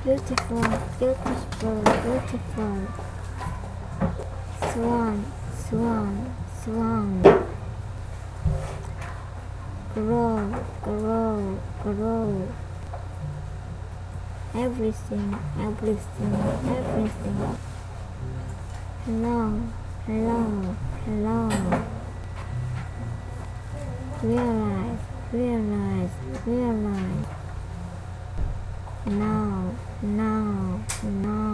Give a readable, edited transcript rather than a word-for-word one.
Beautiful, beautiful, beautiful. Swan, swan, swan. Grow, grow, grow. Everything, everything, everything. Hello, hello, hello. Realize, realize, realize. Now, now, now.